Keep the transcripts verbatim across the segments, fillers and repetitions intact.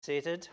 Seated.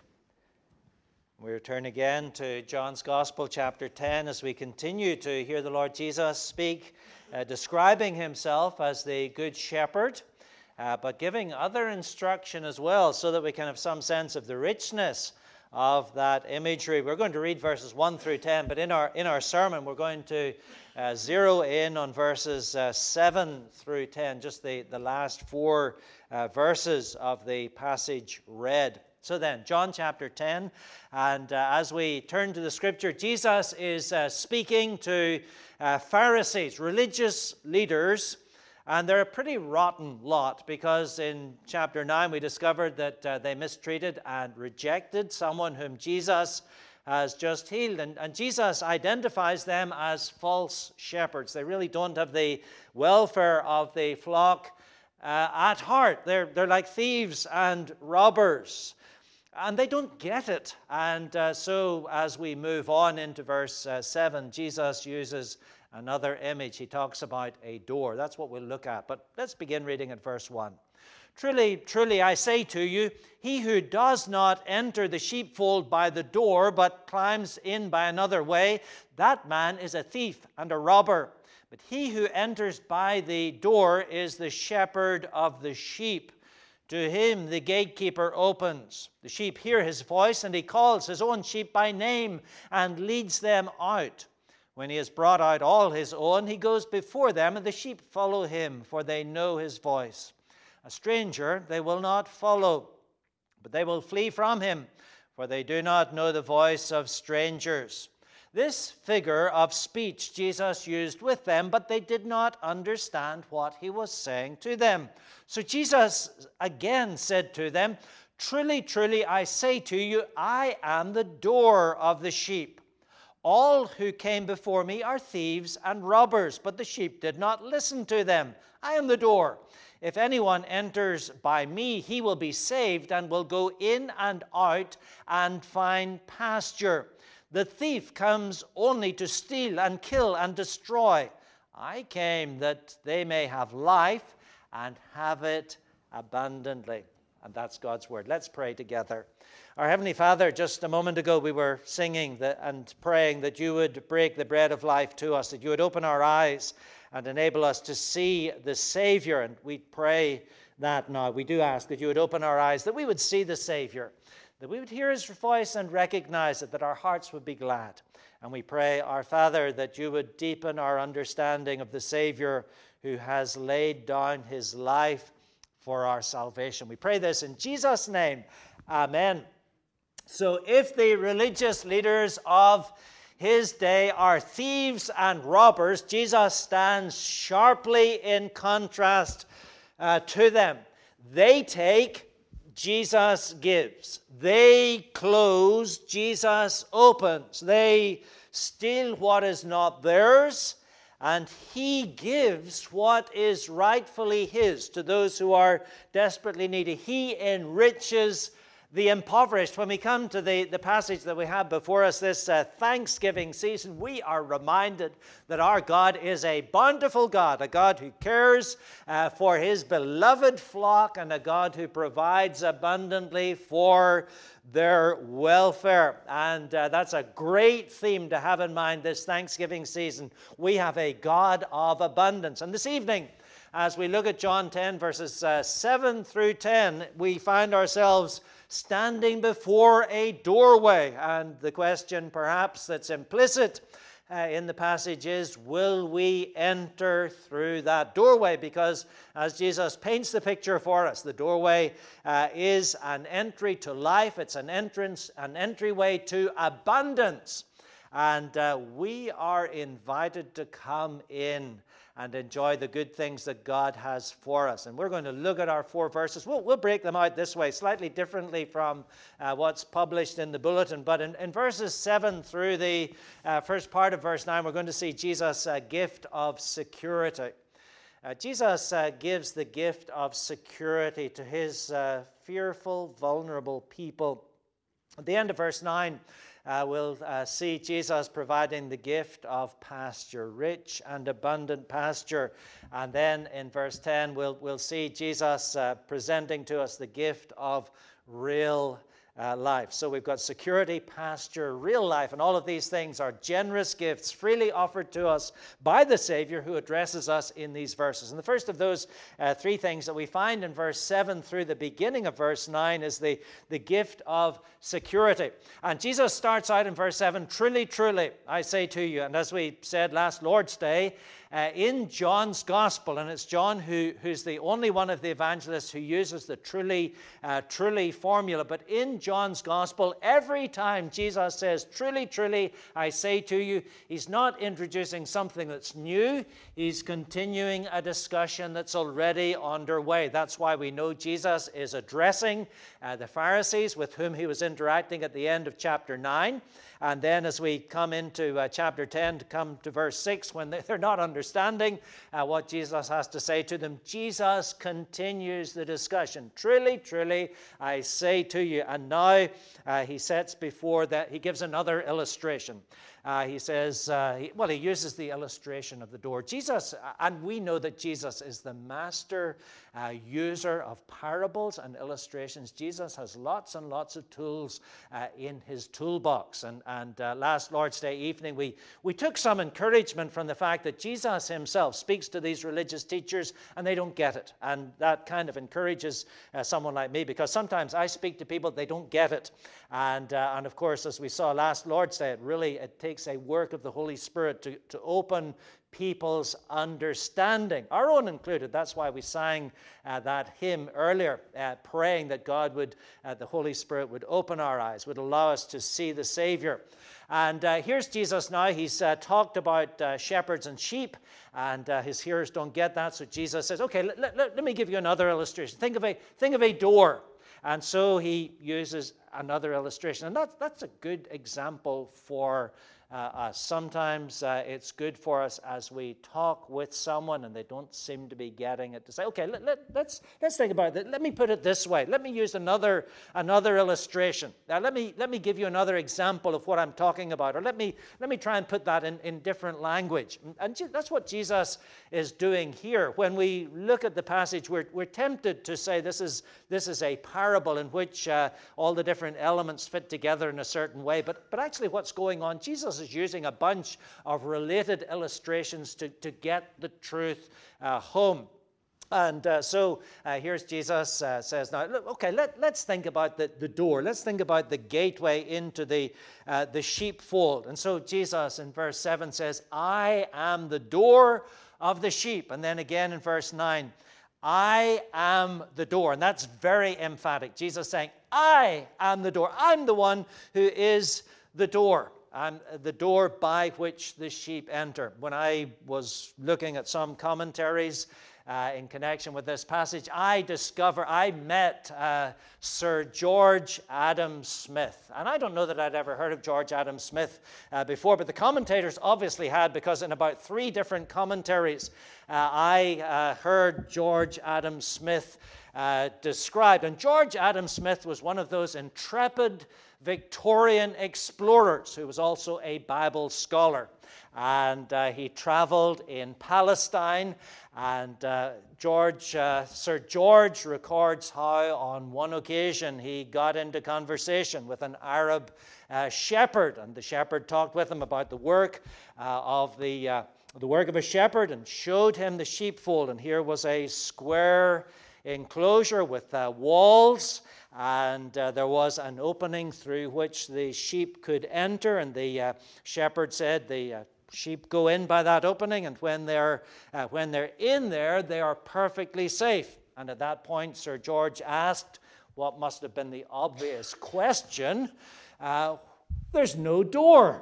We return again to John's Gospel, chapter ten, as we continue to hear the Lord Jesus speak, uh, describing himself as the Good Shepherd, uh, but giving other instruction as well, so that we can have some sense of the richness of that imagery. We're going to read verses one through ten, but in our in our sermon, we're going to uh, zero in on verses uh, seven through ten, just the, the last four uh, verses of the passage read. So then, John chapter ten, and uh, as we turn to the scripture, Jesus is uh, speaking to uh, Pharisees, religious leaders, and they're a pretty rotten lot, because in chapter nine we discovered that uh, they mistreated and rejected someone whom Jesus has just healed, and, and Jesus identifies them as false shepherds. They really don't have the welfare of the flock uh, at heart. They're, they're like thieves and robbers. And they don't get it. And uh, so as we move on into verse uh, seven, Jesus uses another image. He talks about a door. That's what we'll look at. But let's begin reading at verse one. Truly, truly, I say to you, he who does not enter the sheepfold by the door, but climbs in by another way, that man is a thief and a robber. But he who enters by the door is the shepherd of the sheep. To him the gatekeeper opens. The sheep hear his voice, and he calls his own sheep by name and leads them out. When he has brought out all his own, he goes before them, and the sheep follow him, for they know his voice. A stranger they will not follow, but they will flee from him, for they do not know the voice of strangers. This figure of speech Jesus used with them, but they did not understand what he was saying to them. So Jesus again said to them, Truly, truly, I say to you, I am the door of the sheep. All who came before me are thieves and robbers, but the sheep did not listen to them. I am the door. If anyone enters by me, he will be saved and will go in and out and find pasture. The thief comes only to steal and kill and destroy. I came that they may have life and have it abundantly. And that's God's word. Let's pray together. Our Heavenly Father, just a moment ago we were singing the, and praying that you would break the bread of life to us, that you would open our eyes and enable us to see the Savior. And we pray that now. We do ask that you would open our eyes, that we would see the Savior, that we would hear his voice and recognize it, that our hearts would be glad. And we pray, our Father, that you would deepen our understanding of the Savior who has laid down his life for our salvation. We pray this in Jesus' name. Amen. So if the religious leaders of his day are thieves and robbers, Jesus stands sharply in contrast uh, to them. They take, Jesus gives. They close, Jesus opens. They steal what is not theirs, and he gives what is rightfully his to those who are desperately needy. He enriches the impoverished. When we come to the, the passage that we have before us this uh, Thanksgiving season, we are reminded that our God is a bountiful God, a God who cares uh, for his beloved flock, and a God who provides abundantly for their welfare. And uh, that's a great theme to have in mind this Thanksgiving season. We have a God of abundance. And this evening, as we look at John ten, verses uh, seven through ten, we find ourselves standing before a doorway. And the question perhaps that's implicit uh, in the passage is, will we enter through that doorway? Because as Jesus paints the picture for us, the doorway uh, is an entry to life. It's an entrance, an entryway to abundance. And uh, we are invited to come in and enjoy the good things that God has for us. And we're going to look at our four verses. We'll, we'll break them out this way, slightly differently from uh, what's published in the bulletin. But in, in verses seven through the uh, first part of verse nine, we're going to see Jesus' uh, gift of security. Uh, Jesus uh, gives the gift of security to his uh, fearful, vulnerable people. At the end of verse nine, Uh, we'll uh, see Jesus providing the gift of pasture, rich and abundant pasture. And then in verse ten, we'll, we'll see Jesus uh, presenting to us the gift of real uh, life. So we've got security, pasture, real life, and all of these things are generous gifts freely offered to us by the Savior who addresses us in these verses. And the first of those uh, three things that we find in verse seven through the beginning of verse nine is the, the gift of security. And Jesus starts out in verse seven, truly, truly, I say to you. And as we said last Lord's Day, Uh, in John's Gospel, and it's John who, who's the only one of the evangelists who uses the truly, uh, truly formula, but in John's Gospel, every time Jesus says, truly, truly, I say to you, he's not introducing something that's new, he's continuing a discussion that's already underway. That's why we know Jesus is addressing uh, the Pharisees with whom he was interacting at the end of chapter nine. And then as we come into uh, chapter ten, to come to verse six, when they're not understanding uh, what Jesus has to say to them, Jesus continues the discussion. Truly, truly, I say to you. And now uh, he sets before that, he gives another illustration. Uh, he says, uh, he, well, he uses the illustration of the door. Jesus, and we know that Jesus is the master uh, user of parables and illustrations. Jesus has lots and lots of tools uh, in his toolbox. And, and uh, last Lord's Day evening, we, we took some encouragement from the fact that Jesus himself speaks to these religious teachers and they don't get it. And that kind of encourages uh, someone like me, because sometimes I speak to people, they don't get it. And, uh, and of course, as we saw last Lord's Day, it really it takes a work of the Holy Spirit to, to open people's understanding, our own included. That's why we sang uh, that hymn earlier, uh, praying that God would, uh, the Holy Spirit would open our eyes, would allow us to see the Savior. And uh, here's Jesus now. He's uh, talked about uh, shepherds and sheep, and uh, his hearers don't get that. So Jesus says, okay, let, let, let me give you another illustration. Think of a, think of a door. And so he uses another illustration. And that's, that's a good example for uh, us. Sometimes uh, it's good for us as we talk with someone and they don't seem to be getting it, to say, okay, let, let, let's, let's think about it. Let me put it this way. Let me use another, another illustration. Now, let me, let me give you another example of what I'm talking about. Or let me, let me try and put that in, in different language. And that's what Jesus is doing here. When we look at the passage, we're, we're tempted to say this is, this is a parable in which uh, all the different elements fit together in a certain way. But, but actually what's going on, Jesus is using a bunch of related illustrations to, to get the truth uh, home. And uh, so uh, here's Jesus uh, says, now, look, okay, let, let's think about the, the door. Let's think about the gateway into the, uh, the sheepfold. And so Jesus in verse seven says, I am the door of the sheep. And then again in verse nine, I am the door. And that's very emphatic. Jesus saying, I am the door. I'm the one who is the door. I'm the door by which the sheep enter. When I was looking at some commentaries uh, in connection with this passage, I discovered, I met uh, Sir George Adam Smith. And I don't know that I'd ever heard of George Adam Smith uh, before, but the commentators obviously had, because in about three different commentaries, uh, I uh, heard George Adam Smith uh, described. And George Adam Smith was one of those intrepid Victorian explorers who was also a Bible scholar. And uh, he traveled in Palestine, and uh, George, uh, Sir George records how on one occasion he got into conversation with an Arab uh, shepherd, and the shepherd talked with him about the work uh, of the, uh, the work of a shepherd and showed him the sheepfold. And here was a square enclosure with uh, walls, and uh, there was an opening through which the sheep could enter, and the uh, shepherd said the uh, sheep go in by that opening, and when they're, uh, when they're in there, they are perfectly safe. And at that point, Sir George asked what must have been the obvious question, uh, there's no door.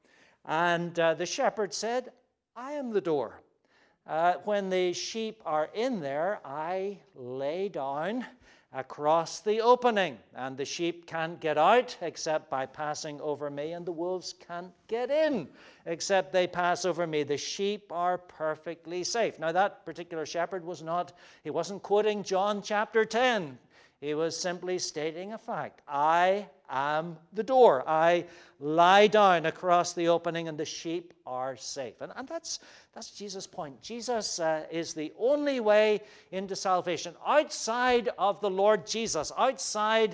And uh, the shepherd said, I am the door. Uh, when the sheep are in there, I lay down across the opening, and the sheep can't get out except by passing over me, and the wolves can't get in except they pass over me. The sheep are perfectly safe. Now, that particular shepherd was not, he wasn't quoting John chapter ten. He was simply stating a fact. I am the door. I lie down across the opening and the sheep are safe. And, and that's, that's Jesus' point. Jesus uh, is the only way into salvation. Outside of the Lord Jesus, outside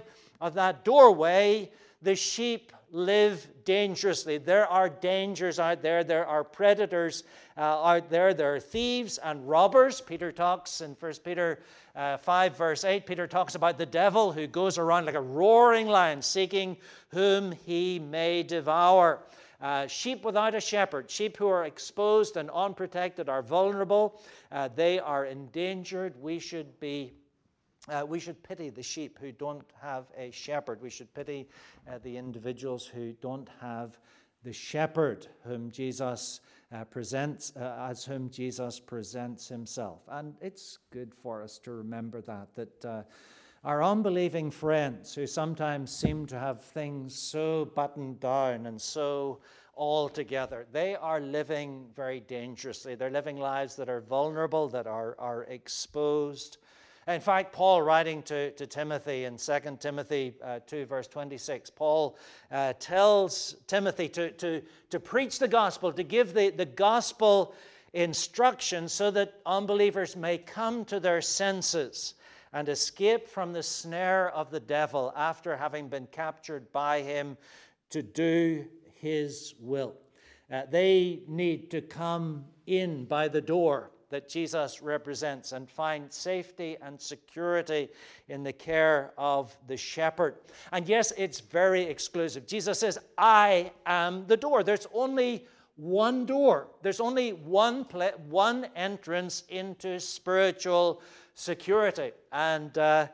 of that doorway, the sheep live dangerously. There are dangers out there. There are predators uh, out there. There are thieves and robbers. Peter talks in First Peter uh, five, verse eight, Peter talks about the devil who goes around like a roaring lion, seeking whom he may devour. Uh, sheep without a shepherd, sheep who are exposed and unprotected are vulnerable. Uh, they are endangered. We should be Uh, we should pity the sheep who don't have a shepherd. We should pity uh, the individuals who don't have the shepherd whom Jesus uh, presents, uh, as whom Jesus presents himself. And it's good for us to remember that, that uh, our unbelieving friends who sometimes seem to have things so buttoned down and so all together, they are living very dangerously. They're living lives that are vulnerable, that are, are exposed. In fact, Paul, writing to, to Timothy in Second Timothy uh, two, verse twenty-six, Paul uh, tells Timothy to, to, to preach the gospel, to give the, the gospel instruction so that unbelievers may come to their senses and escape from the snare of the devil after having been captured by him to do his will. Uh, they need to come in by the door that Jesus represents and find safety and security in the care of the shepherd. And yes, it's very exclusive. Jesus says, I am the door. There's only one door. There's only one pla- one entrance into spiritual security. And uh,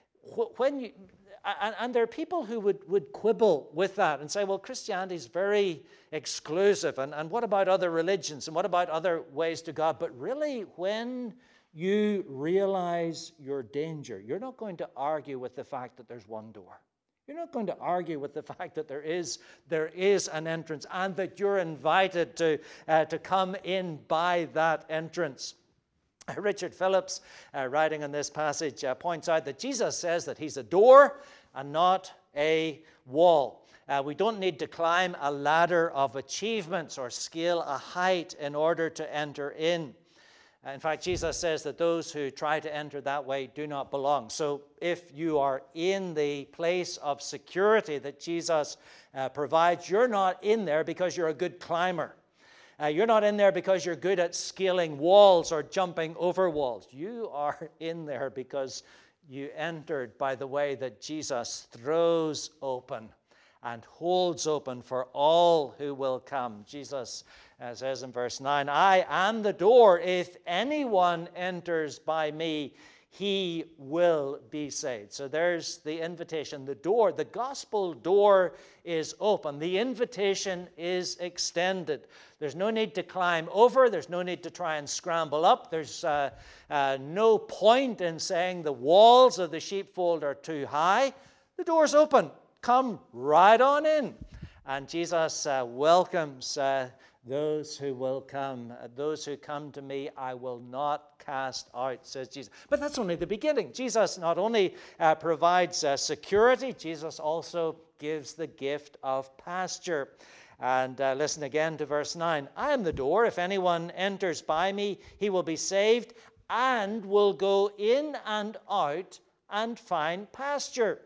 wh- when you... And, and there are people who would, would quibble with that and say, well, Christianity is very exclusive. And, and what about other religions? And what about other ways to God? But really, when you realize your danger, you're not going to argue with the fact that there's one door. You're not going to argue with the fact that there is, there is an entrance and that you're invited to, uh, to come in by that entrance. Richard Phillips, uh, writing on this passage, uh, points out that Jesus says that he's a door and not a wall. Uh, we don't need to climb a ladder of achievements or scale a height in order to enter in. Uh, in fact, Jesus says that those who try to enter that way do not belong. So if you are in the place of security that Jesus uh, provides, you're not in there because you're a good climber. Uh, you're not in there because you're good at scaling walls or jumping over walls. You are in there because you entered by the way that Jesus throws open and holds open for all who will come. Jesus uh, says in verse nine, I am the door. If anyone enters by me, he will be saved. So there's the invitation. The door, the gospel door is open. The invitation is extended. There's no need to climb over. There's no need to try and scramble up. There's uh, uh, no point in saying the walls of the sheepfold are too high. The door's open. Come right on in. And Jesus uh, welcomes uh, those who will come. Those who come to me, I will not cast out, says Jesus. But that's only the beginning. Jesus not only uh, provides uh, security, Jesus also gives the gift of pasture. And uh, listen again to verse nine. I am the door. If anyone enters by me, he will be saved and will go in and out and find pasture.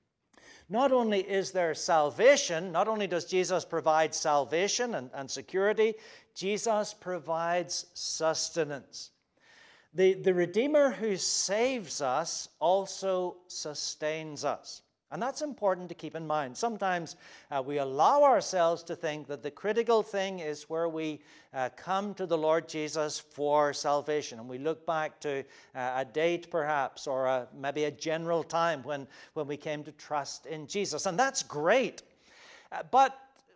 Not only is there salvation, not only does Jesus provide salvation and, and security, Jesus provides sustenance. The, the Redeemer who saves us also sustains us. And that's important to keep in mind. Sometimes uh, we allow ourselves to think that the critical thing is where we uh, come to the Lord Jesus for salvation. And we look back to uh, a date perhaps, or a, maybe a general time when, when we came to trust in Jesus. And that's great. Uh, but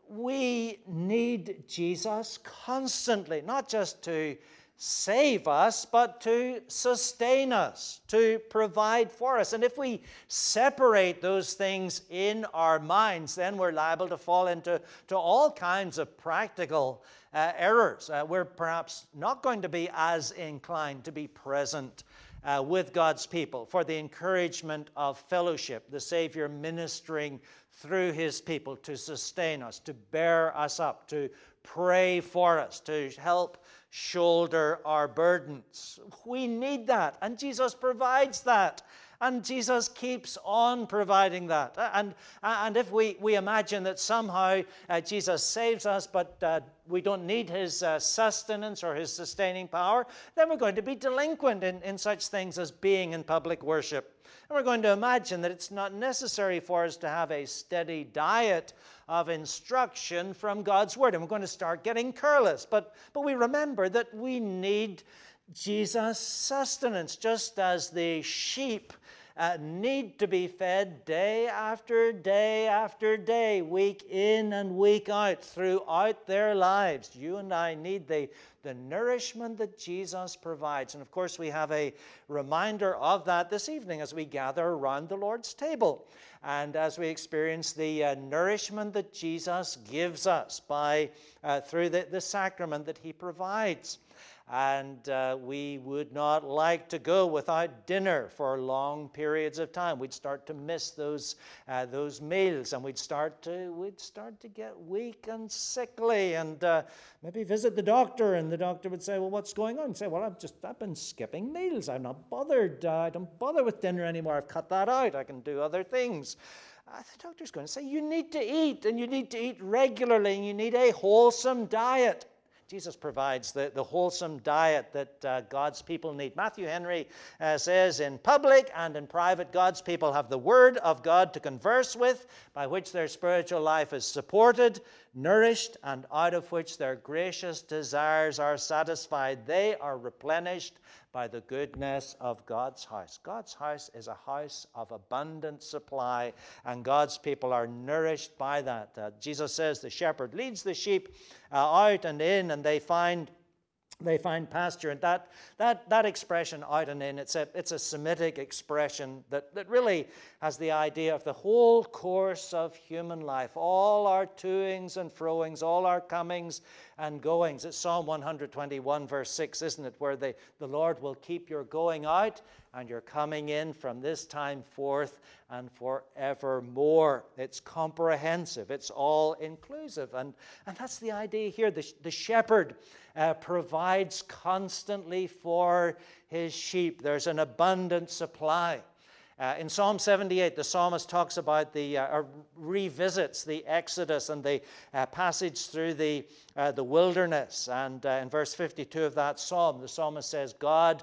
we need Jesus constantly, not just to save us, but to sustain us, to provide for us. And if we separate those things in our minds, then we're liable to fall into to all kinds of practical uh, errors. Uh, we're perhaps not going to be as inclined to be present uh, with God's people for the encouragement of fellowship, the Savior ministering through his people to sustain us, to bear us up, to pray for us, to help shoulder our burdens. We need that, and Jesus provides that. And Jesus keeps on providing that. And, and if we, we imagine that somehow uh, Jesus saves us, but uh, we don't need his uh, sustenance or his sustaining power, then we're going to be delinquent in, in such things as being in public worship. And we're going to imagine that it's not necessary for us to have a steady diet of instruction from God's Word. And we're going to start getting careless. But, but we remember that we need Jesus' sustenance, just as the sheep uh, need to be fed day after day after day, week in and week out, throughout their lives. You and I need the, the nourishment that Jesus provides. And of course, we have a reminder of that this evening as we gather around the Lord's table and as we experience the uh, nourishment that Jesus gives us by uh, through the, the sacrament that he provides. And uh, we would not like to go without dinner for long periods of time. We'd start to miss those uh, those meals, and we'd start to we'd start to get weak and sickly, and uh, maybe visit the doctor, and the doctor would say, "Well, what's going on?" And say, "Well, I've just I've been skipping meals. I'm not bothered. Uh, I don't bother with dinner anymore. I've cut that out. I can do other things." Uh, the doctor's going to say, "You need to eat, and you need to eat regularly, and you need a wholesome diet." Jesus provides the, the wholesome diet that uh, God's people need. Matthew Henry uh, says, "In public and in private, God's people have the Word of God to converse with, by which their spiritual life is supported, nourished, and out of which their gracious desires are satisfied. They are replenished by the goodness of God's house." God's house is a house of abundant supply, and God's people are nourished by that. Uh, Jesus says the shepherd leads the sheep uh, out and in, and they find they find pasture. And that that that expression, "out and in," it's a it's a Semitic expression that, that really has the idea of the whole course of human life, all our toings and froings, all our comings and goings. It's Psalm one twenty-one, verse six, isn't it, where the, the Lord will keep your going out and your coming in from this time forth and forevermore. It's comprehensive. It's all inclusive. And, and that's the idea here. The, the shepherd uh, provides constantly for his sheep. There's an abundant supply. Uh, in Psalm seventy-eight, the psalmist talks about the, uh, or revisits the Exodus and the uh, passage through the, uh, the wilderness. And uh, in verse fifty-two of that psalm, the psalmist says, "God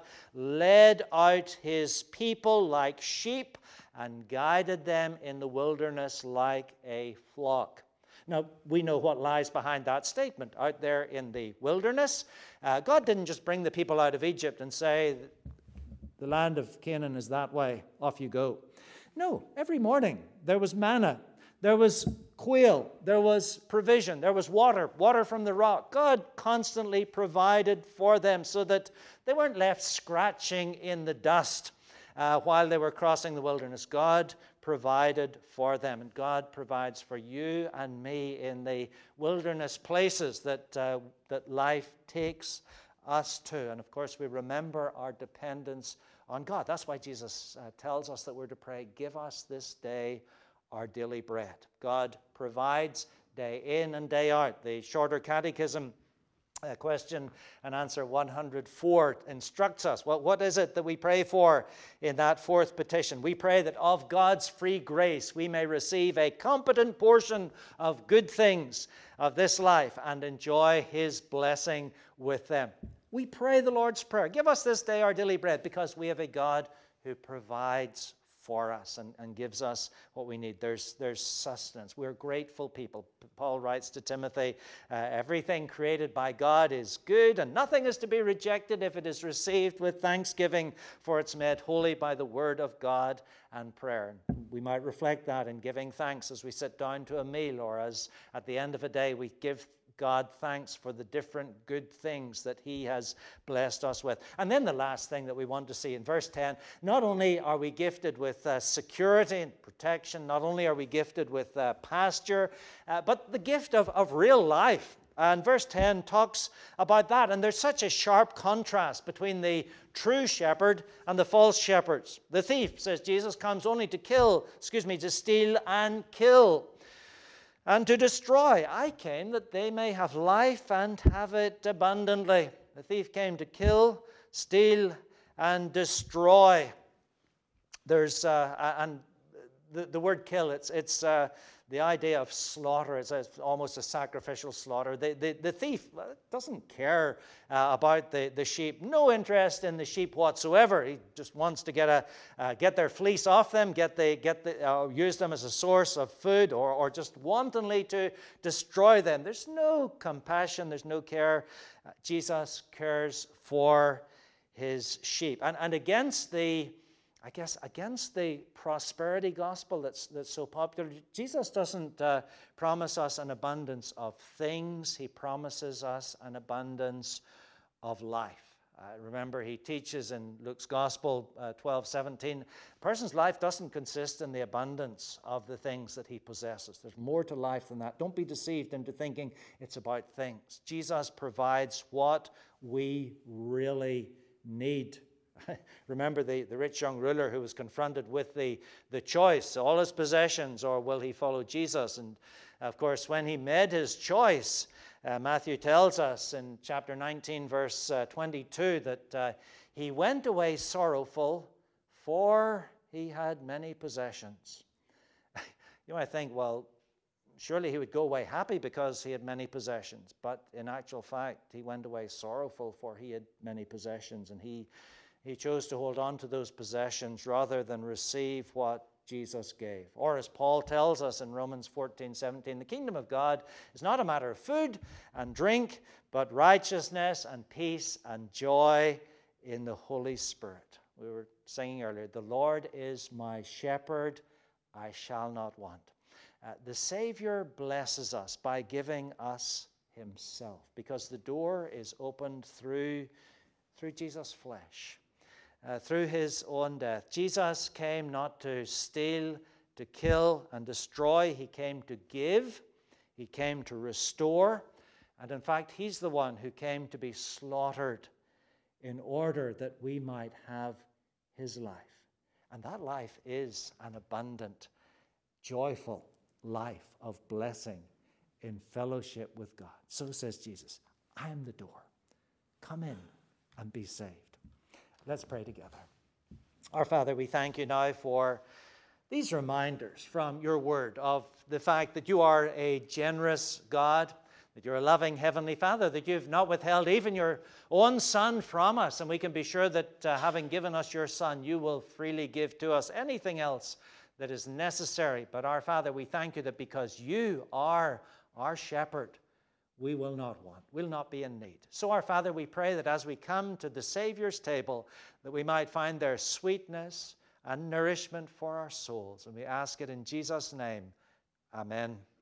led out his people like sheep and guided them in the wilderness like a flock." Now, we know what lies behind that statement. Out there in the wilderness, uh, God didn't just bring the people out of Egypt and say, "The land of Canaan is that way, off you go." No, every morning there was manna, there was quail, there was provision, there was water, water from the rock. God constantly provided for them so that they weren't left scratching in the dust uh, while they were crossing the wilderness. God provided for them, and God provides for you and me in the wilderness places that, uh, that life takes us to. And of course, we remember our dependence on God. That's why Jesus uh, tells us that we're to pray, "Give us this day our daily bread." God provides day in and day out. The Shorter Catechism, uh, question and answer one hundred four, instructs us. Well, what is it that we pray for in that fourth petition? We pray that of God's free grace we may receive a competent portion of good things of this life and enjoy his blessing with them. We pray the Lord's Prayer. "Give us this day our daily bread," because we have a God who provides for us and, and gives us what we need. There's, there's sustenance. We're grateful people. Paul writes to Timothy, uh, "Everything created by God is good, and nothing is to be rejected if it is received with thanksgiving, for it's made holy by the word of God and prayer." And we might reflect that in giving thanks as we sit down to a meal, or as at the end of a day we give God thanks for the different good things that he has blessed us with. And then the last thing that we want to see in verse ten, not only are we gifted with uh, security and protection, not only are we gifted with uh, pasture, uh, but the gift of, of real life. And verse ten talks about that. And there's such a sharp contrast between the true shepherd and the false shepherds. The thief, says Jesus, comes only to kill, excuse me, to steal and kill, and to destroy. I came that they may have life and have it abundantly. The thief came to kill, steal, and destroy. There's, uh, and the, the word kill, it's, it's uh, the idea of slaughter. It's, a, it's almost a sacrificial slaughter. The, the, the thief doesn't care uh, about the, the sheep, no interest in the sheep whatsoever. He just wants to get, a, uh, get their fleece off them, get the, get the, uh, use them as a source of food, or, or just wantonly to destroy them. There's no compassion, there's no care. Uh, Jesus cares for his sheep. And, and against the I guess against the prosperity gospel that's, that's so popular, Jesus doesn't uh, promise us an abundance of things. He promises us an abundance of life. Uh, remember, he teaches in Luke's Gospel uh, twelve seventeen, a person's life doesn't consist in the abundance of the things that he possesses. There's more to life than that. Don't be deceived into thinking it's about things. Jesus provides what we really need. Remember the, the rich young ruler who was confronted with the, the choice, all his possessions, or will he follow Jesus? And of course, when he made his choice, uh, Matthew tells us in chapter nineteen, verse uh, twenty-two, that uh, he went away sorrowful, for he had many possessions. You might think, well, surely he would go away happy because he had many possessions. But in actual fact, he went away sorrowful, for he had many possessions, and he He chose to hold on to those possessions rather than receive what Jesus gave. Or as Paul tells us in Romans fourteen seventeen, the kingdom of God is not a matter of food and drink, but righteousness and peace and joy in the Holy Spirit. We were singing earlier, the Lord is my shepherd, I shall not want. Uh, the Savior blesses us by giving us himself, because the door is opened through, through Jesus' flesh. Uh, through his own death. Jesus came not to steal, to kill, and destroy. He came to give. He came to restore. And in fact, he's the one who came to be slaughtered in order that we might have his life. And that life is an abundant, joyful life of blessing in fellowship with God. So says Jesus, I am the door. Come in and be saved. Let's pray together. Our Father, we thank you now for these reminders from your word of the fact that you are a generous God, that you're a loving Heavenly Father, that you've not withheld even your own Son from us, and we can be sure that uh, having given us your Son, you will freely give to us anything else that is necessary. But our Father, we thank you that because you are our shepherd, we will not want, will not be in need. So our Father, we pray that as we come to the Savior's table, that we might find there sweetness and nourishment for our souls. And we ask it in Jesus' name. Amen.